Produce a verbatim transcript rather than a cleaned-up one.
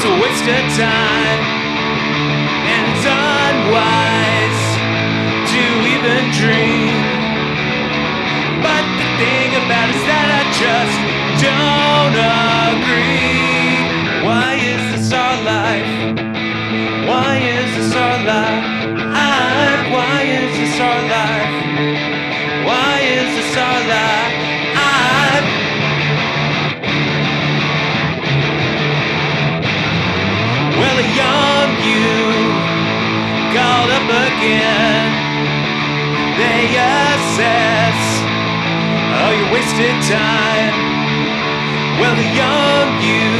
it's a waste of time, and it's unwise to even dream. But the thing about it is that I just don't agree. Why is this our life? Why is this our life? Why is this our life? Why is this our life? Well, a young you called up again. They assess all your wasted time. Well, the young you